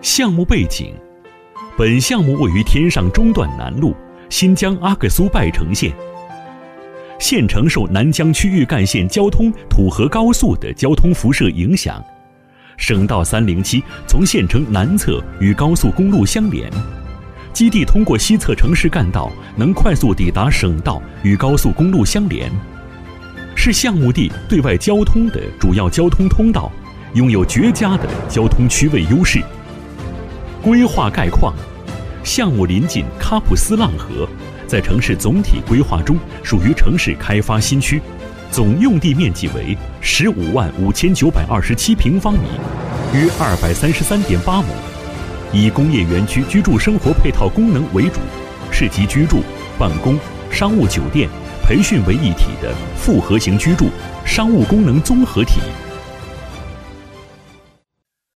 项目背景：本项目位于天上中段南路新疆阿克苏拜城县，县城受南疆区域干线交通土河高速的交通辐射影响，省道307从县城南侧与高速公路相连，基地通过西侧城市干道，能快速抵达省道与高速公路相连，是项目地对外交通的主要交通通道，拥有绝佳的交通区位优势。规划概况：项目临近喀普斯浪河，在城市总体规划中属于城市开发新区，总用地面积为155927平方米，约233.8亩，以工业园区居住生活配套功能为主，是集居住、办公、商务酒店、培训为一体的复合型居住、商务功能综合体。